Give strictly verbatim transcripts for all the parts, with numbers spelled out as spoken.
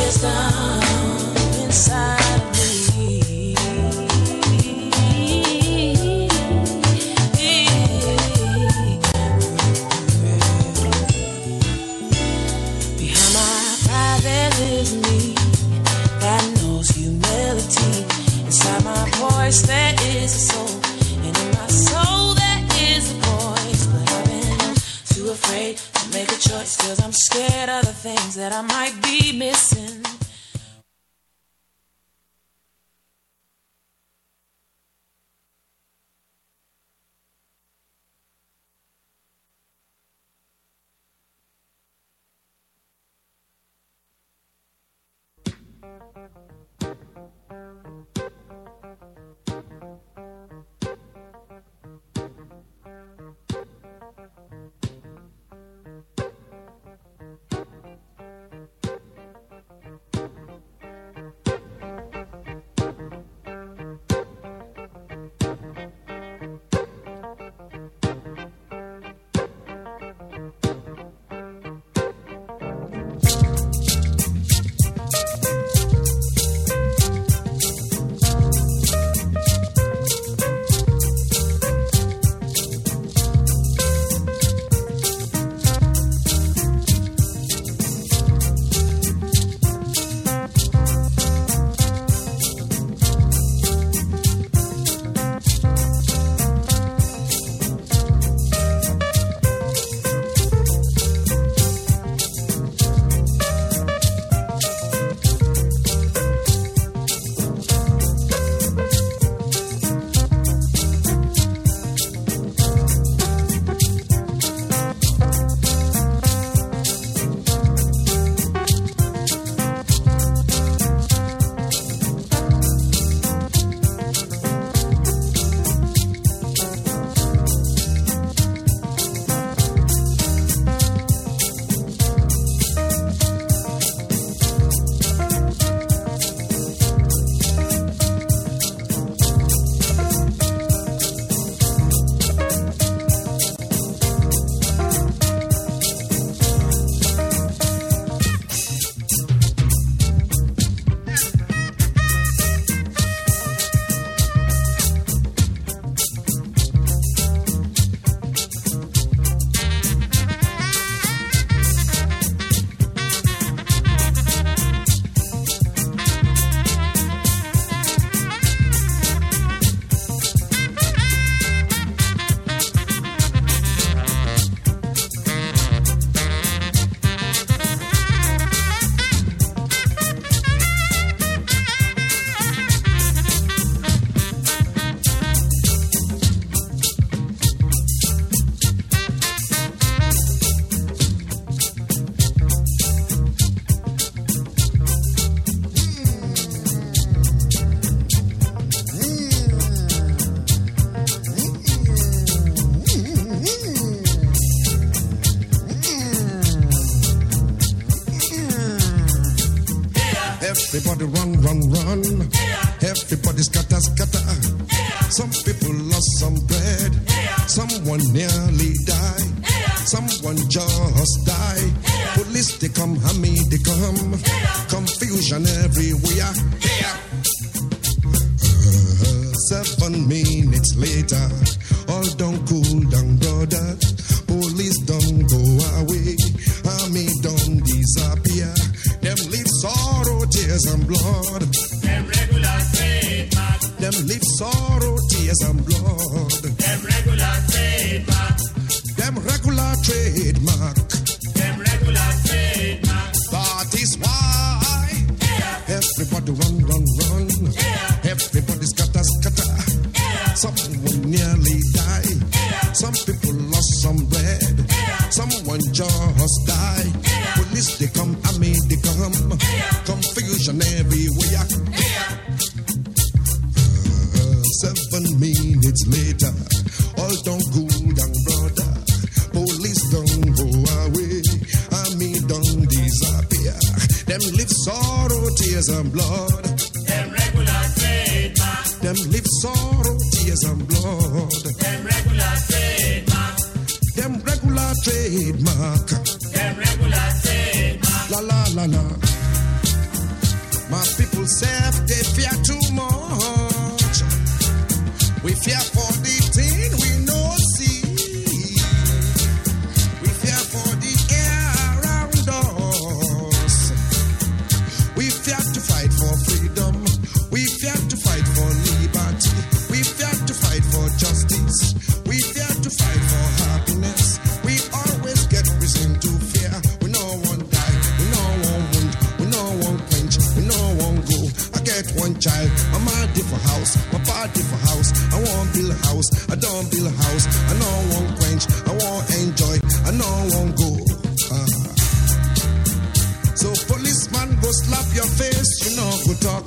Everybody run, run, run. Yeah. Everybody scatter, scatter. Yeah. Some people lost some bread. Yeah. Someone nearly died. Yeah. Someone just died. Yeah. Police, they come, Hammy, they come. Yeah. Confusion everywhere. Yeah. Uh, seven minutes later, all don't cool down, brother. Police don't go away. Army don't disappear. Them leave sorrow, tears and blood. Them regular trademark. Them leave sorrow, tears and blood. Them regular trademark. Them regular trademark. Them regular trademark. That is why yeah. Everybody run, run, run. Yeah. Everybody scatter, scatter. Yeah. Someone nearly died. Yeah. Some people lost some bread. Yeah. Someone just died. Yeah. Police, they come, army, they come. Yeah. Confusion everywhere. Yeah. Uh, seven minutes later, all don't cool down, brother. Police don't go away. Army don't disappear. Them live sorrow, tears and blood. Them regular trademark. Them live sorrow, tears and blood. Them regular trademark. Them regular trademark. Them regular trademark. La la la la. My people say they fear too much. We fear for the thing we no see. We fear for the air around us. We fear to fight for freedom. We fear to fight for liberty. We fear to fight for justice. We fear to fight for happiness. We always get reason to fear. We no one die. We no one wound. We no one quench. We no one go. I get one child. I'm a different house. My party for house. I want build a house. I don't build a house. I no one quench. I want enjoy. I no one go. Ah. So policeman go slap your face. You know go talk.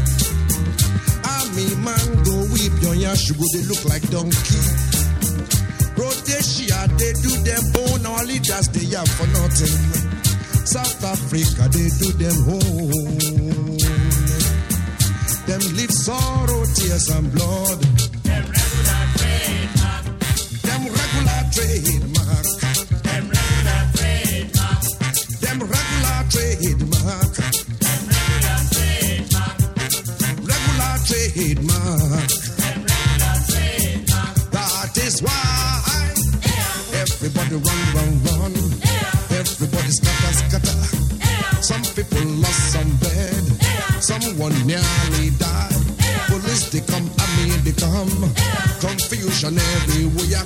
Army man go whip your yash. You go they look like donkey. Rhodesia, they do them own, our leaders, they have for nothing. South Africa, they do them home. Them live sorrow, tears and blood. Them regular trademark. Them regular trademark. Them regular trademark. Them regular trademark. Them regular trademark. Regular trademark. Them regular trademark. That is why everybody run, run, run. Everybody scatter, scatter. Some people lost some bed. Someone nearly died. Police they come, army they come. Confusion everywhere.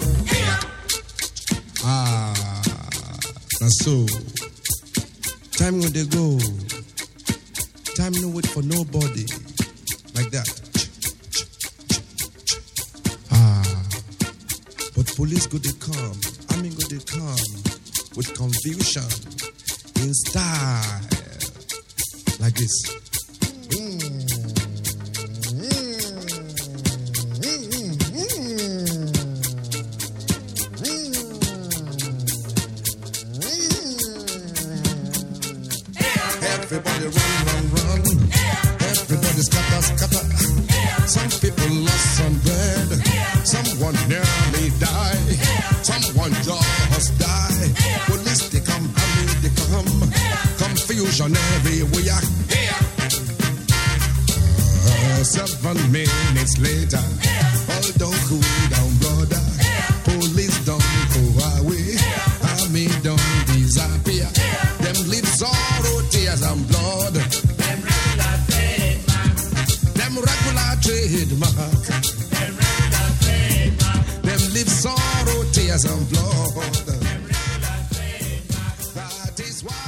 Ah, that's so. Time when they go. Time no wait for nobody. Like that. Ah, but police go they come. I mean, go they come with confusion in style like this. Everybody run, run, run. Everybody scatter, scatter. Some people lost some bread. Someone nearly died. Someone just died. Police they come, army they come. Confusion everywhere. Uh, seven minutes later, all don't cool down, brother. Police don't go away. Army don't disappear. Them live sorrow, tears and blood. Them regular trademark. Them regular trademark. Them regular trademark. Them live sorrow, tears and blood. Them regular trademark. That is why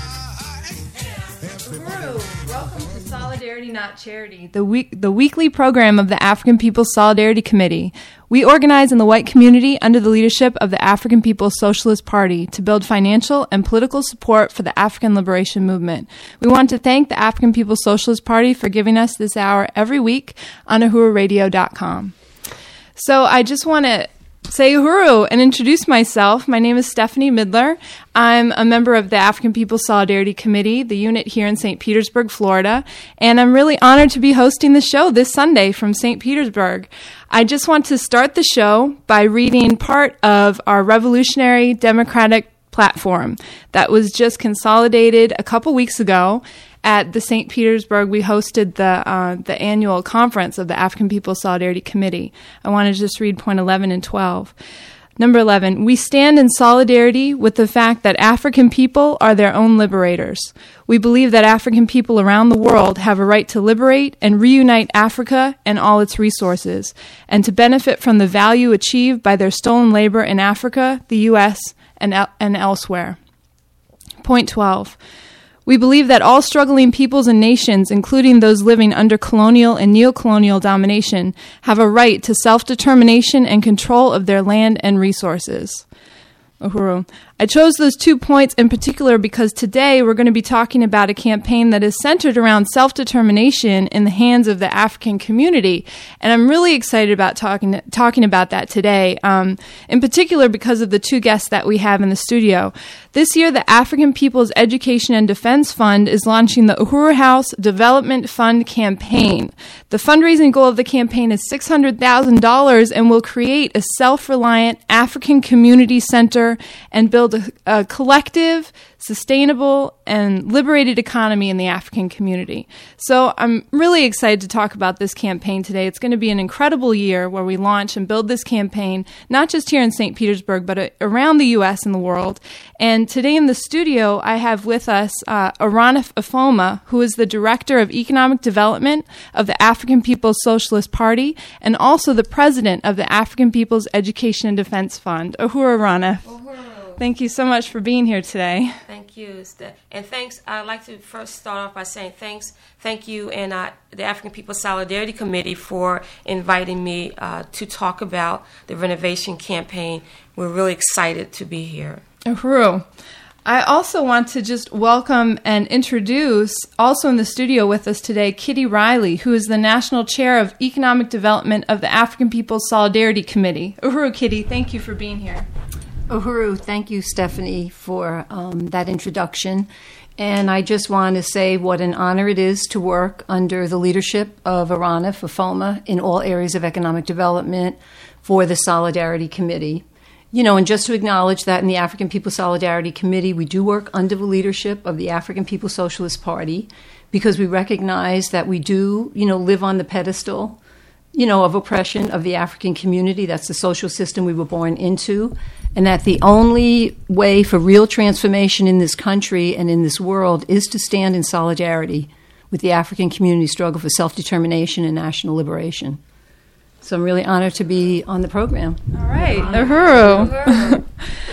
everybody. Guru, welcome to Solidarity Not Charity, the week the weekly program of the African People's Solidarity Committee. We organize in the white community under the leadership of the African People's Socialist Party to build financial and political support for the African liberation movement. We want to thank the African People's Socialist Party for giving us this hour every week on uhuru radio dot com. So I just want to say uhuru and introduce myself. My name is Stephanie Midler. I'm a member of the African People's Solidarity Committee, the unit here in Saint Petersburg, Florida, and I'm really honored to be hosting the show this Sunday from Saint Petersburg. I just want to start the show by reading part of our Revolutionary Democratic Platform that was just consolidated a couple weeks ago. At the Saint Petersburg, we hosted the uh, the annual conference of the African People's Solidarity Committee. I want to just read point eleven and twelve. Number eleven, we stand in solidarity with the fact that African people are their own liberators. We believe that African people around the world have a right to liberate and reunite Africa and all its resources, and to benefit from the value achieved by their stolen labor in Africa, the U S, and, el- and elsewhere. Point twelve. We believe that all struggling peoples and nations, including those living under colonial and neo-colonial domination, have a right to self-determination and control of their land and resources. Uhuru. I chose those two points in particular because today we're going to be talking about a campaign that is centered around self-determination in the hands of the African community, and I'm really excited about talking talking about that today, um, in particular because of the two guests that we have in the studio. This year, the African People's Education and Defense Fund is launching the Uhuru House Development Fund campaign. The fundraising goal of the campaign is six hundred thousand dollars and will create a self-reliant African community center and build a, a collective, sustainable and liberated economy in the African community. So I'm really excited to talk about this campaign today. It's going to be an incredible year where we launch and build this campaign, not just here in Saint Petersburg, but uh, around the U S and the world. And today in the studio, I have with us uh, Aranef Afoma, who is the Director of Economic Development of the African People's Socialist Party and also the President of the African People's Education and Defense Fund. Uhuru, Aranef. Uhuru. Thank you so much for being here today. Thank you, Steph. And thanks. I'd like to first start off by saying thanks, thank you, and uh, the African People's Solidarity Committee for inviting me uh, to talk about the renovation campaign. We're really excited to be here. Uhuru. I also want to just welcome and introduce, also in the studio with us today, Kitty Riley, who is the National Chair of Economic Development of the African People's Solidarity Committee. Uhuru, Kitty, thank you for being here. Uhuru, thank you, Stephanie, for um, that introduction. And I just want to say what an honor it is to work under the leadership of Aranef Afoma in all areas of economic development for the Solidarity Committee. You know, and just to acknowledge that in the African People's Solidarity Committee, we do work under the leadership of the African People's Socialist Party because we recognize that we do, you know, live on the pedestal, you know, of oppression of the African community. That's the social system we were born into. And that the only way for real transformation in this country and in this world is to stand in solidarity with the African community struggle for self-determination and national liberation. So I'm really honored to be on the program. All right, Uhuru.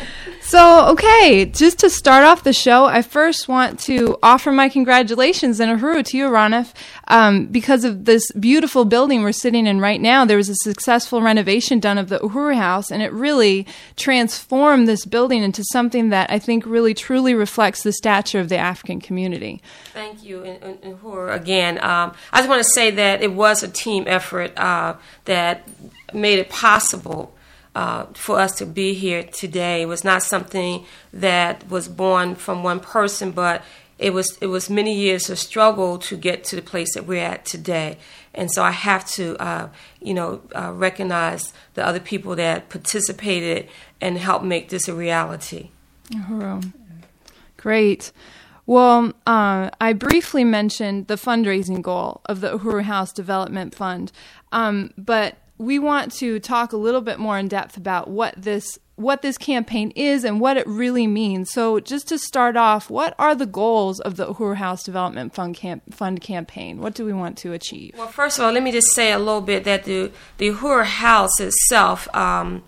So, okay, just to start off the show, I first want to offer my congratulations and Uhuru to you, Aranef, um, because of this beautiful building we're sitting in right now. There was a successful renovation done of the Uhuru House, and it really transformed this building into something that I think really truly reflects the stature of the African community. Thank you, and, and, and Uhuru, again. Um, I just want to say that it was a team effort uh, that made it possible Uh, for us to be here today. It was not something that was born from one person, but it was it was many years of struggle to get to the place that we're at today. And so I have to, uh, you know, uh, recognize the other people that participated and helped make this a reality. Uhuru. Great. Well, uh, I briefly mentioned the fundraising goal of the Uhuru House Development Fund, um, but we want to talk a little bit more in depth about what this what this campaign is and what it really means. So just to start off, what are the goals of the Uhuru House Development Fund, camp, Fund campaign? What do we want to achieve? Well, first of all, let me just say a little bit that the, the Uhuru House itself um,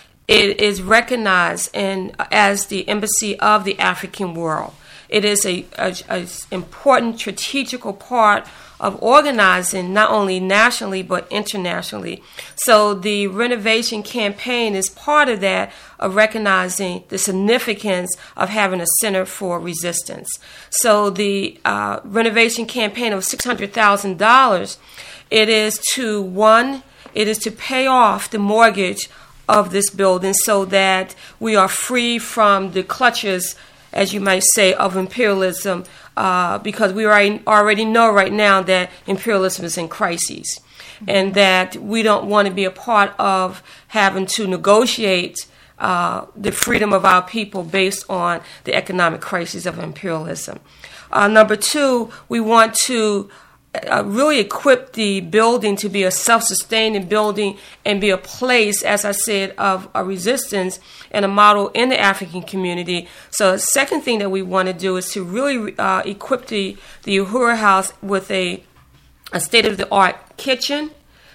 it is recognized in, as the embassy of the African world. It is a, a, a important strategical part of organizing not only nationally but internationally. So the renovation campaign is part of that, of recognizing the significance of having a center for resistance. So the uh, renovation campaign of six hundred thousand dollars, it is to, one, it is to pay off the mortgage of this building so that we are free from the clutches, as you might say, of imperialism, uh, because we already know right now that imperialism is in crises, mm-hmm. and that we don't want to be a part of having to negotiate uh, the freedom of our people based on the economic crisis of imperialism. Uh, number two, we want to Uh, really equip the building to be a self-sustaining building and be a place, as I said, of a resistance and a model in the African community. So the second thing that we want to do is to really uh, equip the, the Uhuru House with a, a state-of-the-art kitchen,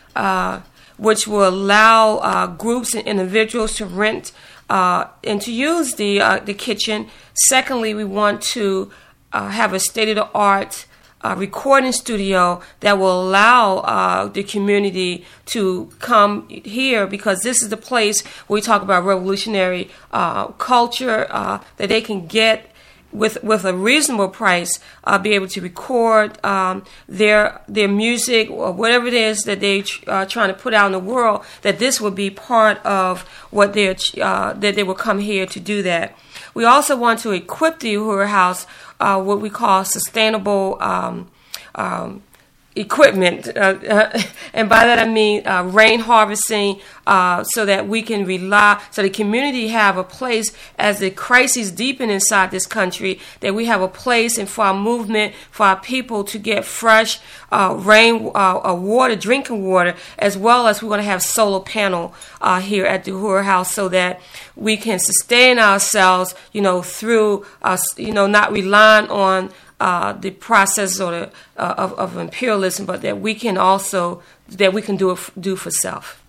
uh, which will allow uh, groups and individuals to rent uh, and to use the, uh, the kitchen. Secondly, we want to uh, have a state-of-the-art Uh, recording studio that will allow uh, the community to come here, because this is the place where we talk about revolutionary uh, culture uh, that they can get with with a reasonable price, uh, be able to record um, their their music or whatever it is that they're uh, trying to put out in the world. That this will be part of what they're uh, that they will come here to do that. We also want to equip the Uhuru House Uh, what we call sustainable um, um, equipment, uh, uh, and by that I mean uh, rain harvesting, uh, so that we can rely, so the community have a place as the crises deepen inside this country, that we have a place and for our movement, for our people to get fresh uh, rain, uh, uh, water, drinking water, as well as we're going to have solar panel uh, here at the Uhuru House, so that we can sustain ourselves, you know, through us, you know, not relying on Uh, the process or the, uh, of, of imperialism, but that we can also that we can do it, do for self.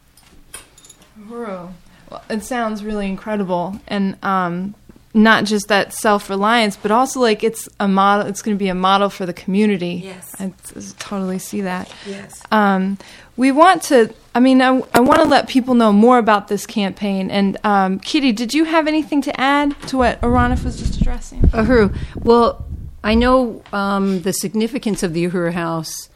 Well, it sounds really incredible, and um, not just that self-reliance, but also like it's a model. It's going to be a model for the community. Yes, I, I totally see that. Yes, um, we want to. I mean, I, I want to let people know more about this campaign. And um, Kitty, did you have anything to add to what Aranif was just addressing? Uhuru. Well, I know um, the significance of the Uhuru House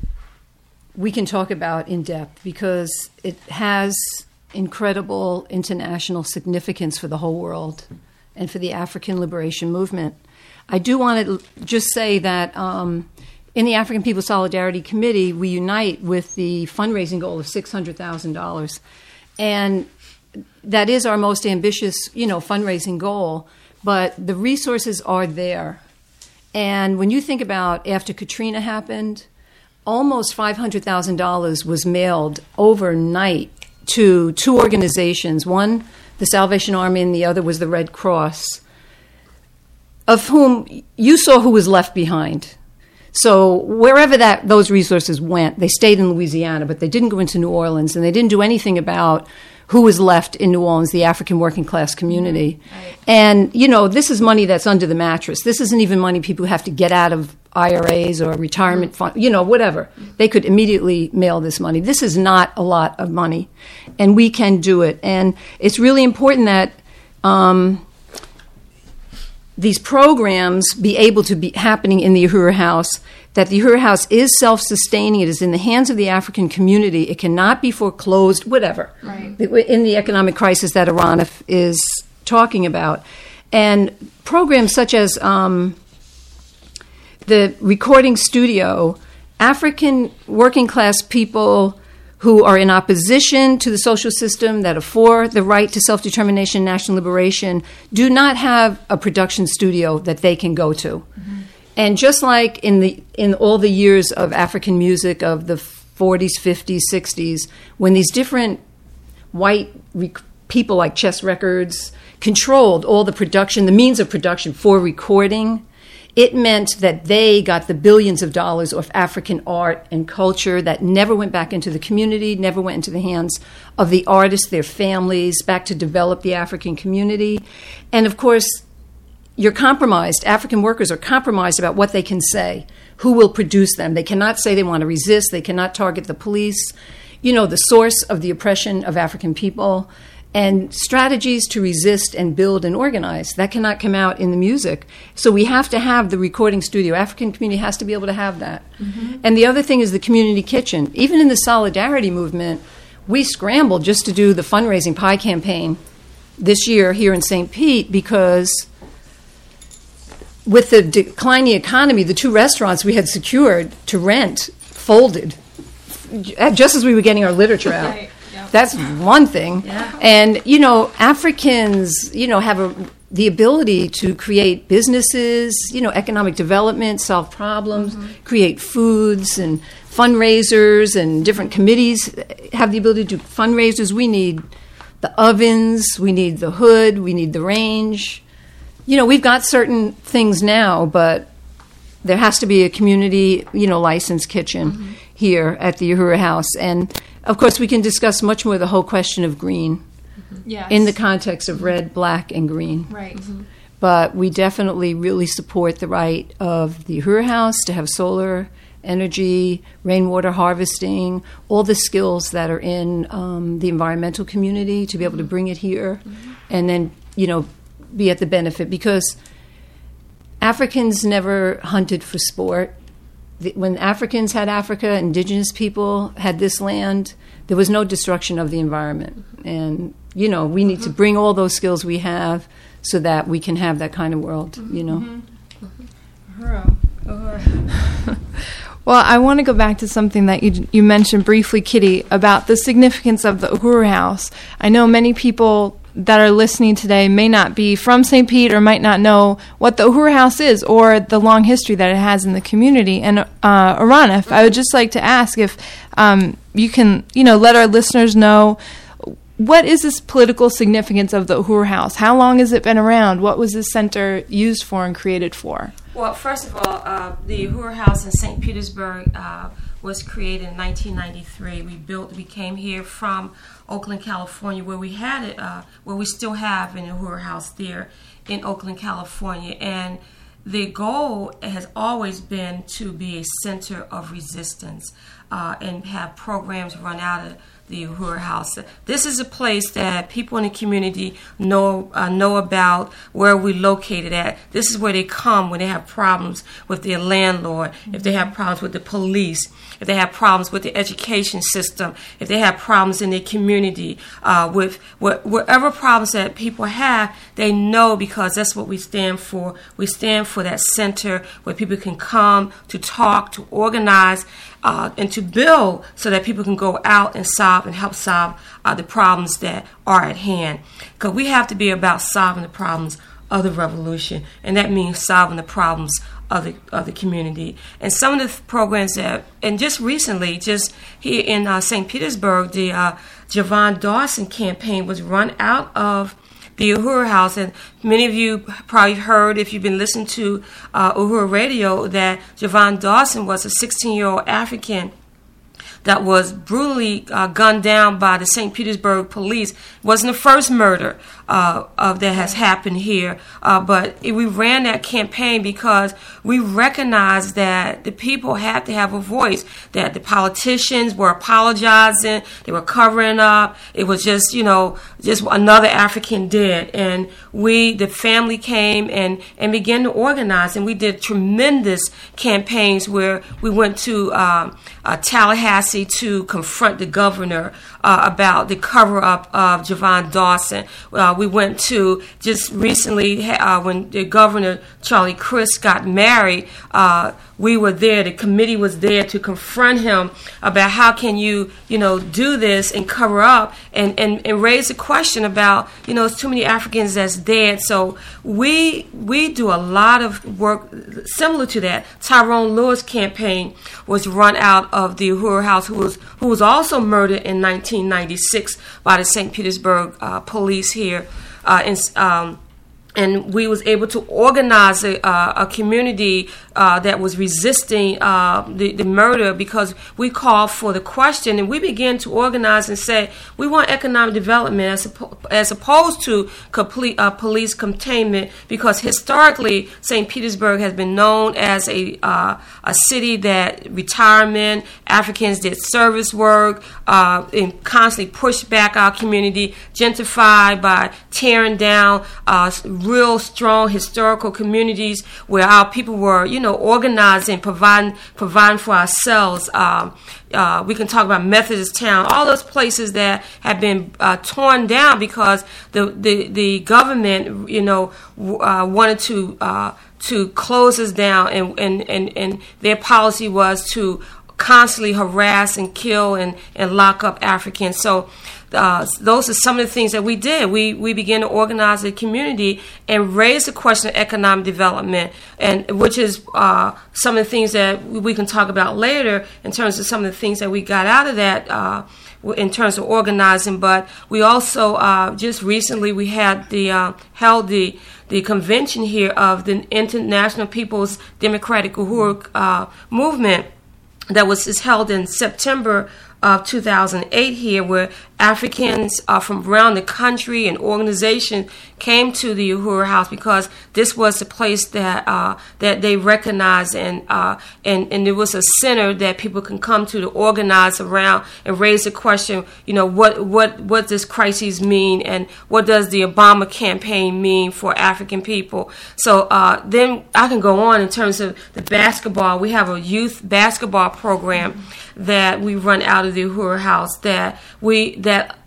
we can talk about in depth because it has incredible international significance for the whole world and for the African liberation movement. I do want to just say that um, in the African People's Solidarity Committee, we unite with the fundraising goal of six hundred thousand dollars. And that is our most ambitious, you know, fundraising goal, but the resources are there. And when you think about after Katrina happened, almost five hundred thousand dollars was mailed overnight to two organizations. One, the Salvation Army, and the other was the Red Cross, of whom you saw who was left behind. So wherever that those resources went, they stayed in Louisiana, but they didn't go into New Orleans, and they didn't do anything about who was left in New Orleans, the African working class community. Mm-hmm. Right. And, you know, this is money that's under the mattress. This isn't even money people have to get out of I R As or retirement fund, you know, whatever. They could immediately mail this money. This is not a lot of money, and we can do it. And it's really important that um, these programs be able to be happening in the Uhuru House, that the Uhuru House is self-sustaining. It is in the hands of the African community. It cannot be foreclosed, whatever, right, in the economic crisis that Aranif is talking about. And programs such as um, the recording studio, African working class people who are in opposition to the social system, that are for the right to self-determination, national liberation, do not have a production studio that they can go to. Mm-hmm. And just like in the in all the years of African music of the forties, fifties, sixties, when these different white rec- people like Chess Records controlled all the production, the means of production for recording, it meant that they got the billions of dollars of African art and culture that never went back into the community, never went into the hands of the artists, their families, back to develop the African community. And of course, you're compromised. African workers are compromised about what they can say, who will produce them. They cannot say they want to resist. They cannot target the police. You know, the source of the oppression of African people. And strategies to resist and build and organize, that cannot come out in the music. So we have to have the recording studio. African community has to be able to have that. Mm-hmm. And the other thing is the community kitchen. Even in the Solidarity movement, we scrambled just to do the fundraising pie campaign this year here in Saint Pete because with the declining economy, the two restaurants we had secured to rent folded just as we were getting our literature out. Right. That's one thing. Yeah. And, you know, Africans, you know, have a, the ability to create businesses, you know, economic development, solve problems, mm-hmm. create foods and fundraisers, and different committees have the ability to do fundraisers. We need the ovens, we need the hood, we need the range. You know, we've got certain things now, but there has to be a community, you know, licensed kitchen mm-hmm. here at the Uhuru House. And of course, we can discuss much more the whole question of green mm-hmm. yes. in the context of red, black, and green. Right. Mm-hmm. But we definitely really support the right of the Uhuru House to have solar energy, rainwater harvesting, all the skills that are in um, the environmental community to be able to bring it here mm-hmm. and then, you know, be at the benefit. Because Africans never hunted for sport. When Africans had Africa, indigenous people had this land, there was no destruction of the environment. And, you know, we need mm-hmm. to bring all those skills we have so that we can have that kind of world, mm-hmm. you know. Mm-hmm. Mm-hmm. Well, I want to go back to something that you you mentioned briefly, Kitty, about the significance of the Uhuru House. I know many people that are listening today may not be from Saint Pete or might not know what the Uhuru House is or the long history that it has in the community. And uh, Aranif, I would just like to ask if um, you can, you know, let our listeners know, what is this political significance of the Uhuru House? How long has it been around? What was this center used for and created for? Well, first of all, uh, the Uhuru House in Saint Petersburg uh, was created in nineteen ninety-three. We built, we came here from Oakland, California, where we had it, uh, where we still have an Uhuru House there in Oakland, California. And the goal has always been to be a center of resistance uh, and have programs run out of the Uhuru House. This is a place that people in the community know uh, know about, where we're located at. This is where they come when they have problems with their landlord, if they have problems with the police, if they have problems with the education system, if they have problems in their community, uh, with wh- whatever problems that people have, they know, because that's what we stand for. We stand for that center where people can come to talk, to organize, Uh, and to build so that people can go out and solve and help solve uh, the problems that are at hand. Because we have to be about solving the problems of the revolution, and that means solving the problems of the of the community. And some of the th- programs that, and just recently, just here in uh, Saint Petersburg, the uh, Javon Dawson campaign was run out of the Uhuru House, and many of you probably heard, if you've been listening to uh, Uhuru Radio, that Javon Dawson was a sixteen-year-old African that was brutally uh, gunned down by the Saint Petersburg police. It wasn't the first murder uh, of that has happened here, uh, but it, we ran that campaign because we recognized that the people had to have a voice, that the politicians were apologizing, they were covering up. It was just, you know, just another African dead. And we, the family came and, and began to organize, and we did tremendous campaigns where we went to uh, uh, Tallahassee to confront the governor uh, about the cover-up of Javon Dawson. Uh, we went to, just recently, uh, when the governor, Charlie Crist, got married, uh, we were there, the committee was there to confront him about how can you, you know, do this and cover up and, and, and raise the question about, you know, it's too many Africans that's dead. So we we do a lot of work similar to that. Tyrone Lewis campaign was run out of the Uhuru House, who was who was also murdered in nineteen ninety-six by the Saint Petersburg uh, police here. Uh, in, um, And we was able to organize a, uh, a community uh, that was resisting uh, the, the murder, because we called for the question, and we began to organize and say we want economic development as, as opposed to complete uh, police containment, because historically Saint Petersburg has been known as a uh, a city that retirement Africans did service work uh, and constantly pushed back our community, gentrified by tearing down uh, real strong historical communities where our people were, you know, organizing, providing, providing for ourselves. Um, uh, we can talk about Methodist Town, all those places that have been uh, torn down because the, the, the government, you know, uh, wanted to uh, to close us down, and, and, and, and their policy was to constantly harass and kill and, and lock up Africans. So uh, those are some of the things that we did. We we began to organize a community and raise the question of economic development, and which is uh, some of the things that we can talk about later in terms of some of the things that we got out of that uh, in terms of organizing. But we also uh, just recently we had the uh, held the the convention here of the International People's Democratic Uhuru uh, Movement. That was is held in September of two thousand eight here, where Africans uh, from around the country and organizations came to the Uhuru House because this was the place that uh, that they recognized, and uh, and and it was a center that people can come to to organize around and raise the question, you know, what what what does crises mean, and what does the Obama campaign mean for African people? So uh, then I can go on in terms of the basketball. We have a youth basketball program that we run out of the Uhuru House that we that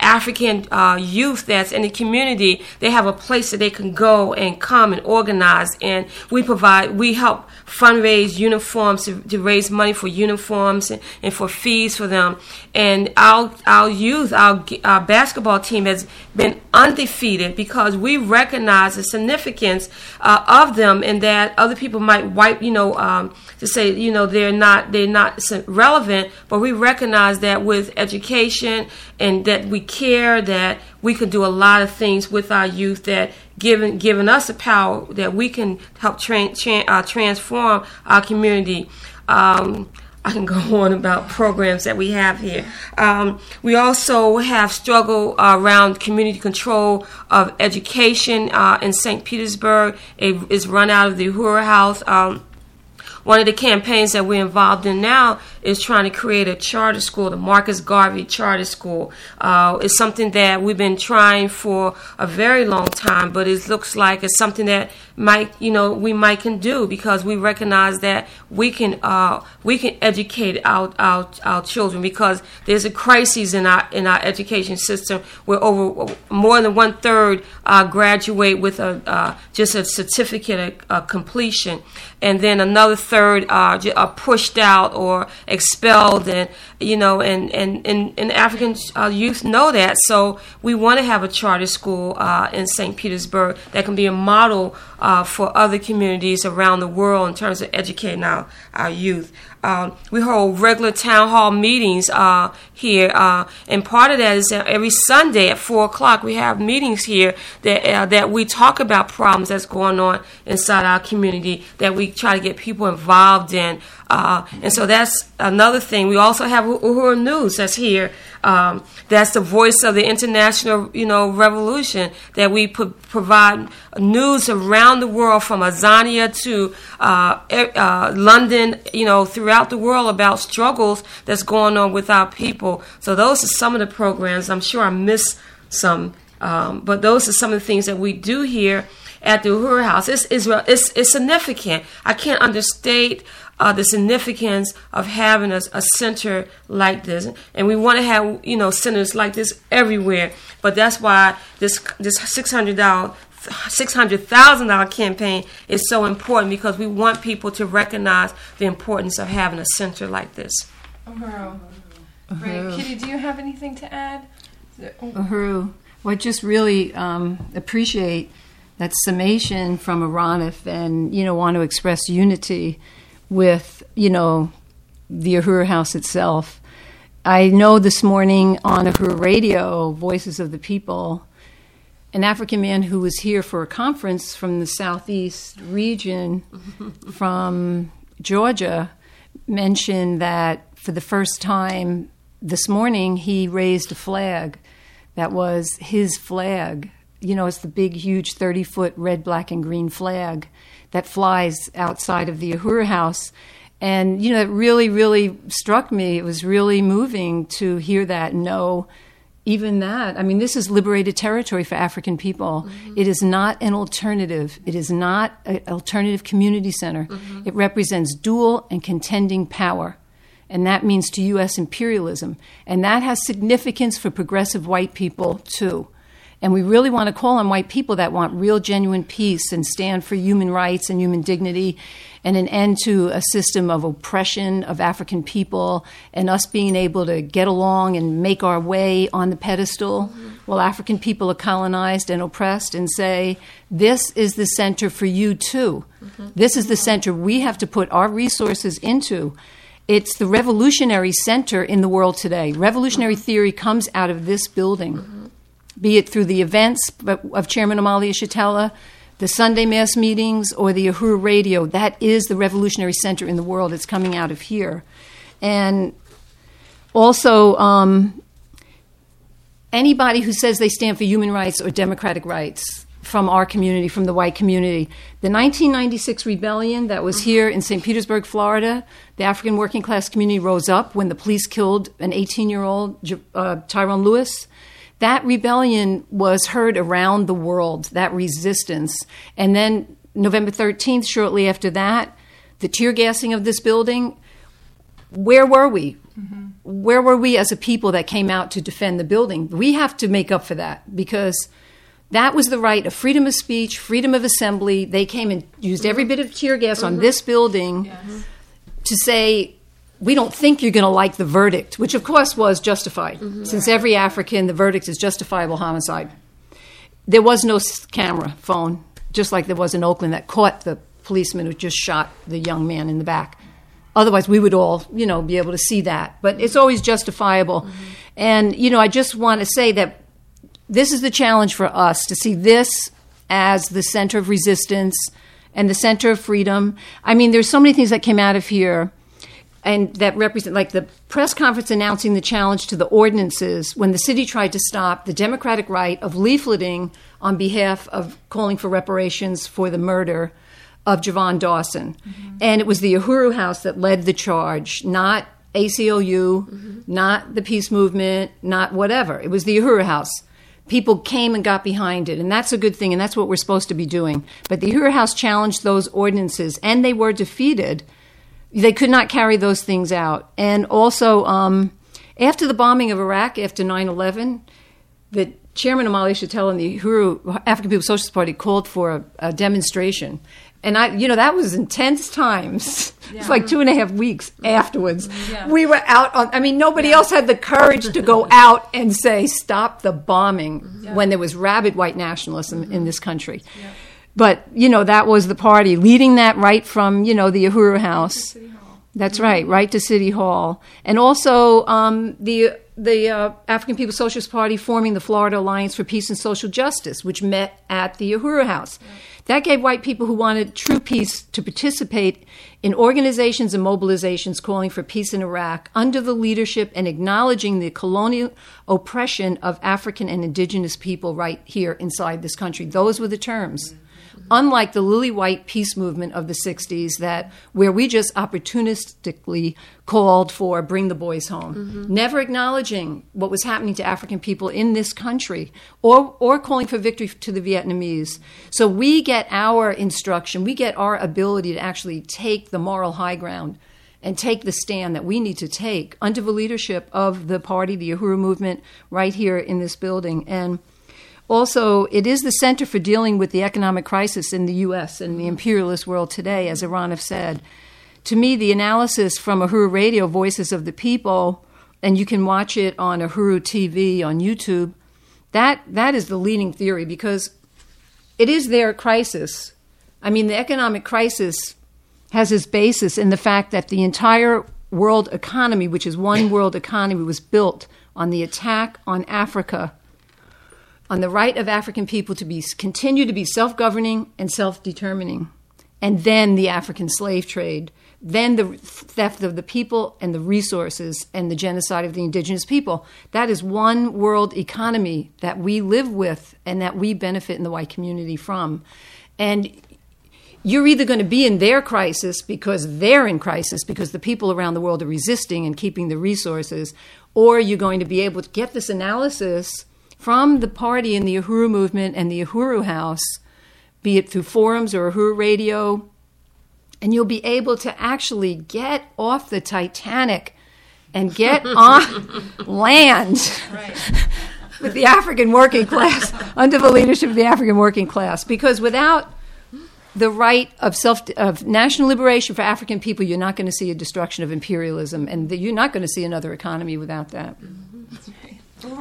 African uh, youth that's in the community, they have a place that they can go and come and organize. And we provide, we help fundraise uniforms to, to raise money for uniforms and, and for fees for them. And our our youth, our, our basketball team has been undefeated because we recognize the significance uh, of them, and that other people might wipe, you know, um, to say, you know, they're not they're not relevant, but we recognize that with education and that we care, that we can do a lot of things with our youth, that given given us the power that we can help tra- tra- uh, transform our community. Um, I can go on about programs that we have here. Um, we also have struggled uh, around community control of education uh, in Saint Petersburg. It is run out of the Uhuru House. Um, One of the campaigns that we're involved in now is trying to create a charter school, the Marcus Garvey Charter School. Uh, it's something that we've been trying for a very long time, but it looks like it's something that might, you know, we might can do, because we recognize that we can uh, we can educate our, our our children, because there's a crisis in our in our education system where over more than one third uh, graduate with a uh, just a certificate of uh, completion, and then another third uh, are pushed out or expelled, and you know, and and and, and African uh, youth know that. So we want to have a charter school uh, in Saint Petersburg that can be a model uh, for other communities around the world in terms of educating our, our youth. Um, we hold regular town hall meetings uh, here, uh, and part of that is that every Sunday at four o'clock we have meetings here that uh, that we talk about problems that's going on inside our community, that we try to get people involved in. Uh, and so that's another thing. We also have Uhuru News that's here. Um, that's the voice of the international, you know, revolution, that we pro- provide news around the world, from Azania to uh, uh, London, you know, throughout the world, about struggles that's going on with our people. So those are some of the programs. I'm sure I missed some, um, but those are some of the things that we do here at the Uhuru House. It's, it's, it's, it's significant. I can't understate Uh, the significance of having a, a center like this, and we want to have, you know, centers like this everywhere. But that's why this this six hundred dollar six hundred thousand dollar campaign is so important, because we want people to recognize the importance of having a center like this. Uhuru. Great. Kitty, do you have anything to add? Uhuru. Well, I just really um, appreciate that summation from Aranif, and, you know, want to express unity with, you know, the Uhuru House itself. I know this morning on Uhuru Radio, Voices of the People, an African man who was here for a conference from the Southeast region, from Georgia, mentioned that for the first time this morning he raised a flag that was his flag. You know, it's the big, huge thirty-foot red, black, and green flag that flies outside of the Uhuru House. And, you know, it really, really struck me. It was really moving to hear that, know even that. I mean, this is liberated territory for African people. Mm-hmm. It is not an alternative. It is not an alternative community center. Mm-hmm. It represents dual and contending power. And that means to U S imperialism. And that has significance for progressive white people, too. And we really want to call on white people that want real, genuine peace and stand for human rights and human dignity and an end to a system of oppression of African people, and us being able to get along and make our way on the pedestal mm-hmm. while African people are colonized and oppressed, and say, this is the center for you too. Mm-hmm. This is the center we have to put our resources into. It's the revolutionary center in the world today. Revolutionary mm-hmm. theory comes out of this building. Mm-hmm. Be it through the events of Chairman Omali Yeshitela, the Sunday Mass meetings, or the Uhuru Radio. That is the revolutionary center in the world. It's coming out of here. And also, um, anybody who says they stand for human rights or democratic rights from our community, from the white community, the nineteen ninety-six rebellion that was here in Saint Petersburg, Florida, the African working class community rose up when the police killed an eighteen-year-old uh, Tyrone Lewis. That rebellion was heard around the world, that resistance. And then November thirteenth, shortly after that, the tear gassing of this building, where were we? Mm-hmm. Where were we as a people that came out to defend the building? We have to make up for that, because that was the right of freedom of speech, freedom of assembly. They came and used every bit of tear gas mm-hmm. on this building yes. to say, we don't think you're going to like the verdict, which of course was justified. Mm-hmm. Since every African, the verdict is justifiable homicide. There was no camera phone, just like there was in Oakland, that caught the policeman who just shot the young man in the back. Otherwise, we would all, you know, be able to see that. But it's always justifiable. Mm-hmm. And, you know, I just want to say that this is the challenge for us, to see this as the center of resistance and the center of freedom. I mean, there's so many things that came out of here and that represent, like the press conference announcing the challenge to the ordinances when the city tried to stop the democratic right of leafleting on behalf of calling for reparations for the murder of Javon Dawson. Mm-hmm. And it was the Uhuru House that led the charge, not A C L U, mm-hmm. not the peace movement, not whatever. It was the Uhuru House. People came and got behind it, and that's a good thing, and that's what we're supposed to be doing. But the Uhuru House challenged those ordinances, and they were defeated. They could not carry those things out. And also, um, after the bombing of Iraq, after nine eleven, the chairman of Omali Yeshitela and the Uhuru African People's Socialist Party called for a, a demonstration. And I, you know, that was intense times. Yeah. It's like two and a half weeks afterwards. Yeah. We were out on, I mean, nobody yeah. else had the courage to go out and say, stop the bombing yeah. when there was rabid white nationalism mm-hmm. in this country. Yeah. But, you know, that was the party leading that right from, you know, the Uhuru House. That's mm-hmm. right, right to City Hall. And also um, the the uh, African People's Socialist Party forming the Florida Alliance for Peace and Social Justice, which met at the Uhuru House. Yeah. That gave white people who wanted true peace to participate in organizations and mobilizations calling for peace in Iraq under the leadership and acknowledging the colonial oppression of African and indigenous people right here inside this country. Those were the terms. Unlike the lily white peace movement of the sixties, that where we just opportunistically called for bring the boys home, mm-hmm. never acknowledging what was happening to African people in this country, or or calling for victory to the Vietnamese. So we get our instruction, we get our ability to actually take the moral high ground and take the stand that we need to take under the leadership of the party, the Uhuru movement, right here in this building. And also, it is the center for dealing with the economic crisis in the U S and the imperialist world today, as Aranef said. To me, the analysis from Uhuru Radio, Voices of the People, and you can watch it on Uhuru T V on YouTube, that that is the leading theory, because it is their crisis. I mean, the economic crisis has its basis in the fact that the entire world economy, which is one world economy, was built on the attack on Africa, on the right of African people to be continue to be self-governing and self-determining, and then the African slave trade, then the theft of the people and the resources and the genocide of the indigenous people. That is one world economy that we live with and that we benefit in the white community from. And you're either going to be in their crisis because they're in crisis, because the people around the world are resisting and keeping the resources, or you're going to be able to get this analysis from the party in the Uhuru movement and the Uhuru House, be it through forums or Uhuru Radio, and you'll be able to actually get off the Titanic and get on land right. with the African working class, under the leadership of the African working class. Because without the right of self of national liberation for African people, you're not going to see a destruction of imperialism, and the, you're not going to see another economy without that. That's right.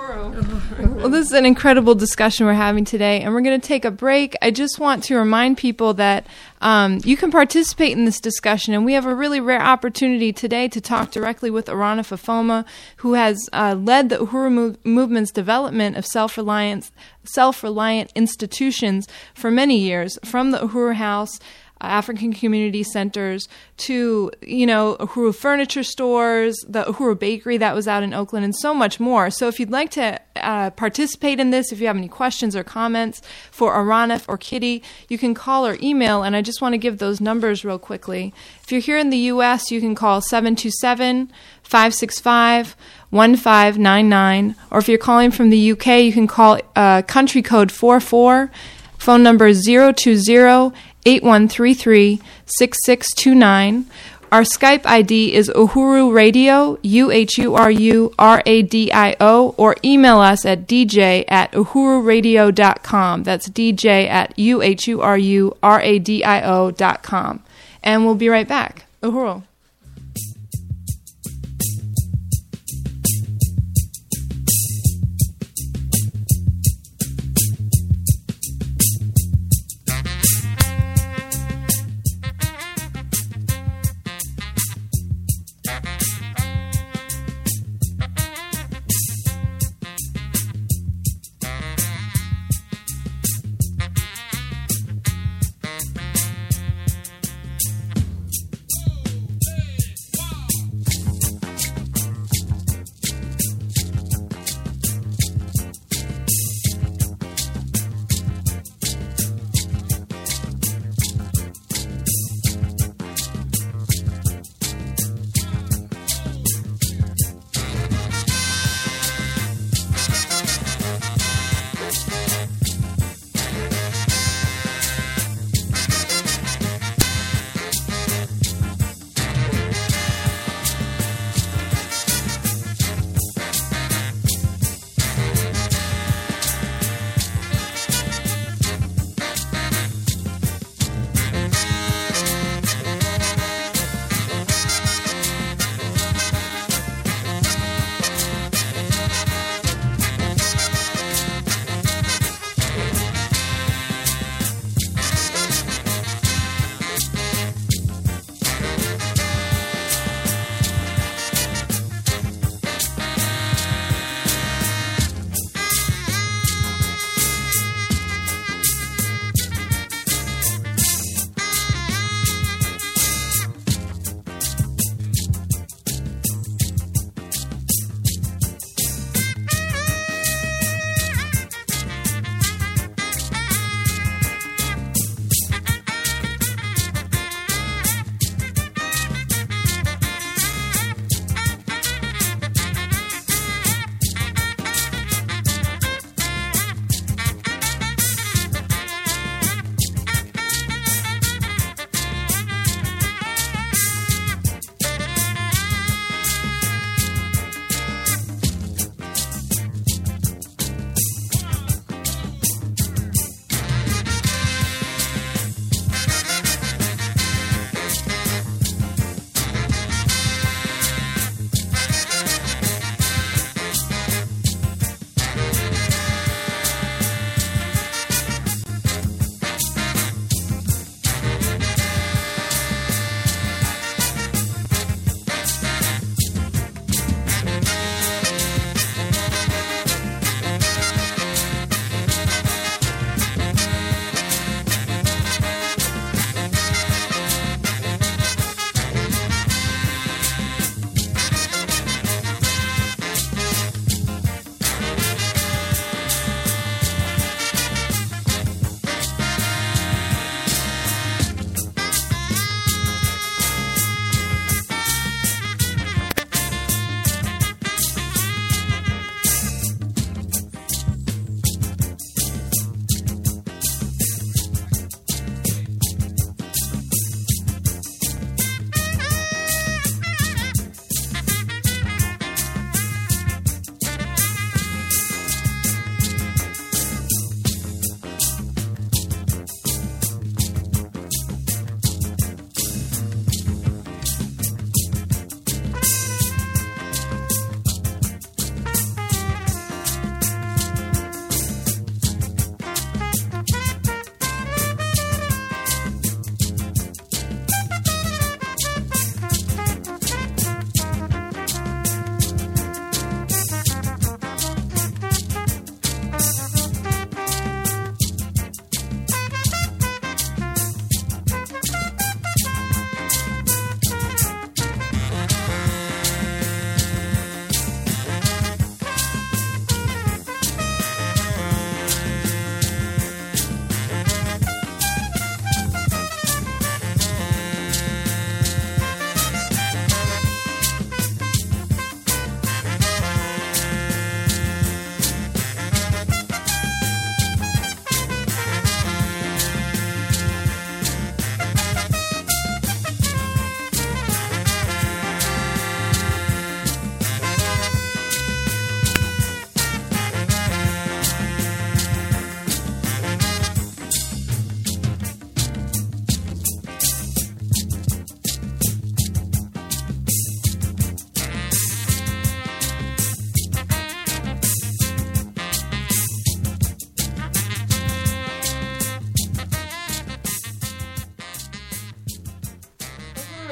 Well, this is an incredible discussion we're having today, and we're going to take a break. I just want to remind people that um, you can participate in this discussion, and we have a really rare opportunity today to talk directly with Aranef Afoma, who has uh, led the Uhuru mov- movement's development of self-reliance, self-reliant institutions for many years, from the Uhuru House, African community centers, to, you know, Uhuru furniture stores, the Uhuru bakery that was out in Oakland, and so much more. So if you'd like to uh, participate in this, if you have any questions or comments for Aranef or Kitty, you can call or email, and I just want to give those numbers real quickly. If you're here in the U S, you can call seven two seven, five six five, one five nine nine, or if you're calling from the U K, you can call uh, country code four four, phone number zero two zero, eight one three three, six six two nine, Our Skype I D is Uhuru Radio, U H U R U R A D I O, or email us at d j at uhuru radio dot com. That's d j at U H U R U R A D I O dot com. And we'll be right back. Uhuru.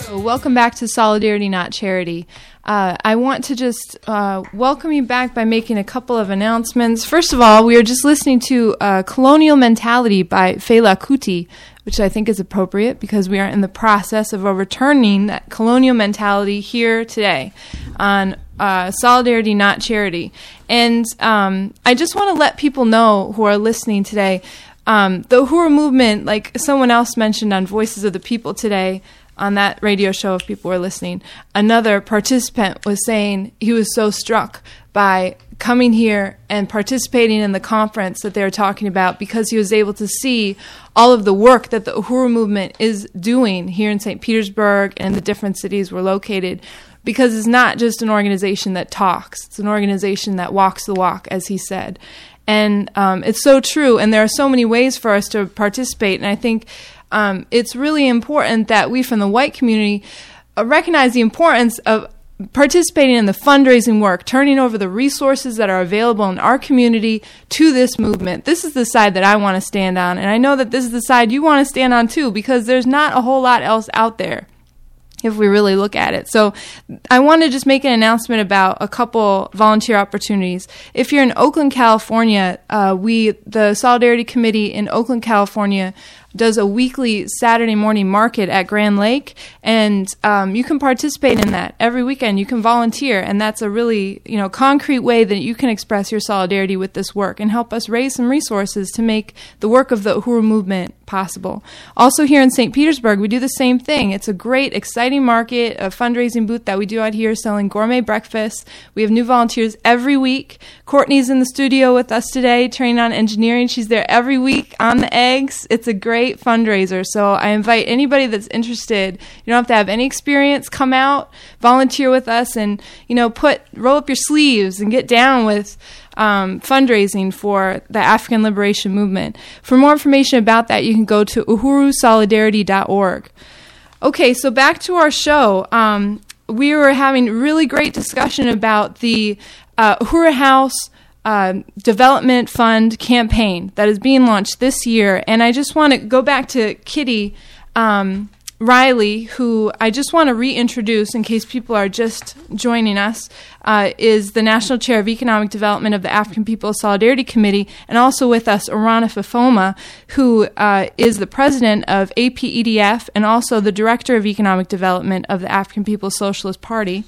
Welcome back to Solidarity, Not Charity. Uh, I want to just uh, welcome you back by making a couple of announcements. First of all, we are just listening to uh, Colonial Mentality by Fela Kuti, which I think is appropriate because we are in the process of overturning that colonial mentality here today on uh, Solidarity, Not Charity. And um, I just want to let people know who are listening today, um, the Uhuru movement, like someone else mentioned on Voices of the People today, on that radio show, if people were listening, another participant was saying he was so struck by coming here and participating in the conference that they were talking about because he was able to see all of the work that the Uhuru movement is doing here in Saint Petersburg and the different cities we're located, because it's not just an organization that talks. It's an organization that walks the walk, as he said. And um, it's so true, and there are so many ways for us to participate, and I think Um, it's really important that we from the white community uh, recognize the importance of participating in the fundraising work, turning over the resources that are available in our community to this movement. This is the side that I want to stand on, and I know that this is the side you want to stand on too, because there's not a whole lot else out there if we really look at it. So I want to just make an announcement about a couple volunteer opportunities. If you're in Oakland, California, uh, we, the Solidarity Committee in Oakland, California, does a weekly Saturday morning market at Grand Lake, and um, you can participate in that every weekend. You can volunteer, and that's a really, you know, concrete way that you can express your solidarity with this work and help us raise some resources to make the work of the Uhuru movement possible. Also here in Saint Petersburg, we do the same thing. It's a great, exciting market, a fundraising booth that we do out here selling gourmet breakfasts. We have new volunteers every week. Courtney's in the studio with us today, training on engineering. She's there every week on the eggs. It's a great fundraiser. So I invite anybody that's interested. You don't have to have any experience. Come out, volunteer with us, and, you know, put roll up your sleeves and get down with Um, fundraising for the African Liberation Movement. For more information about that, you can go to uhuru solidarity dot org. Okay, so back to our show. Um, we were having really great discussion about the uh, Uhuru House uh, Development Fund campaign that is being launched this year, and I just want to go back to Kitty um, Riley, who I just want to reintroduce in case people are just joining us, uh, is the National Chair of Economic Development of the African People's Solidarity Committee, and also with us, Orana Fafoma, who uh, is the president of A P E D F and also the Director of Economic Development of the African People's Socialist Party.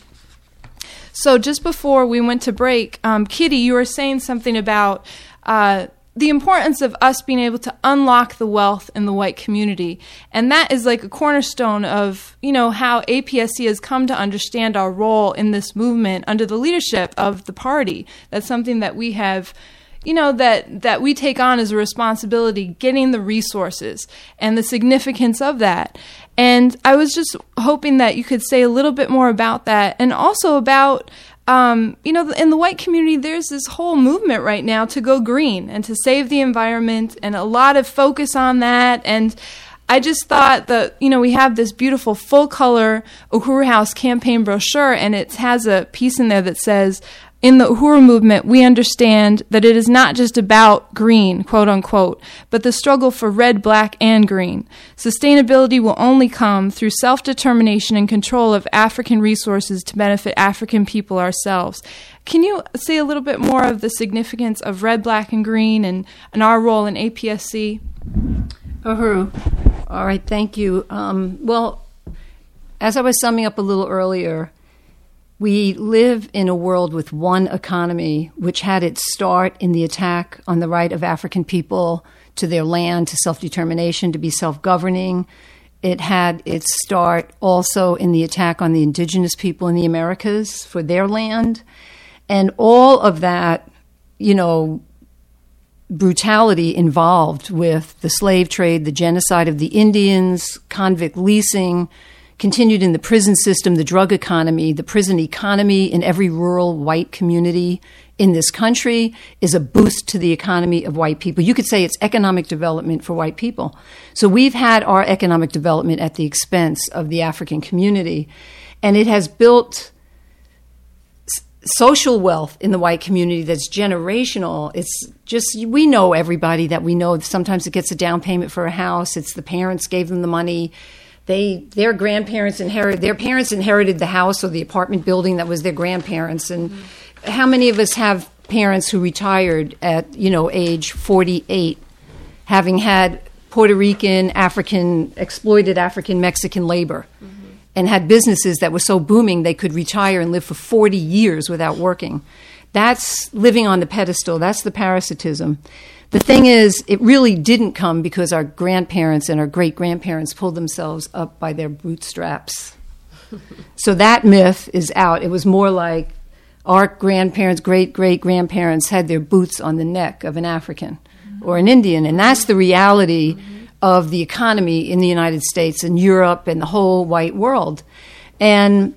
So just before we went to break, um, Kitty, you were saying something about uh, the importance of us being able to unlock the wealth in the white community. And that is like a cornerstone of, you know, how A P S C has come to understand our role in this movement under the leadership of the party. That's something that we have, you know, that, that we take on as a responsibility, getting the resources and the significance of that. And I was just hoping that you could say a little bit more about that, and also about Um, you know, in the white community, there's this whole movement right now to go green and to save the environment, and a lot of focus on that. And I just thought that, you know, we have this beautiful full-color Uhuru House campaign brochure, and it has a piece in there that says, in the Uhuru movement, we understand that it is not just about green, quote unquote, but the struggle for red, black, and green. Sustainability will only come through self-determination and control of African resources to benefit African people ourselves. Can you say a little bit more of the significance of red, black, and green, and, and our role in A P S C? Uhuru. All right, thank you. Um, well, as I was summing up a little earlier, we live in a world with one economy, which had its start in the attack on the right of African people to their land, to self-determination, to be self-governing. It had its start also in the attack on the indigenous people in the Americas for their land. And all of that, you know, brutality involved with the slave trade, the genocide of the Indians, convict leasing, continued in the prison system, the drug economy, the prison economy in every rural white community in this country is a boost to the economy of white people. You could say it's economic development for white people. So we've had our economic development at the expense of the African community, and it has built s- social wealth in the white community that's generational. It's just, we know everybody that we know. Sometimes it gets a down payment for a house. It's the parents gave them the money. They, their grandparents inherited, their parents inherited the house or the apartment building that was their grandparents. And mm-hmm. how many of us have parents who retired at, you know, age forty-eight, having had Puerto Rican, African, exploited African, Mexican labor, mm-hmm. and had businesses that were so booming they could retire and live for forty years without working. That's living on the pedestal. That's the parasitism. The thing is, it really didn't come because our grandparents and our great-grandparents pulled themselves up by their bootstraps. So that myth is out. It was more like our grandparents, great-great-grandparents had their boots on the neck of an African mm-hmm. or an Indian, and that's the reality mm-hmm. of the economy in the United States and Europe and the whole white world. And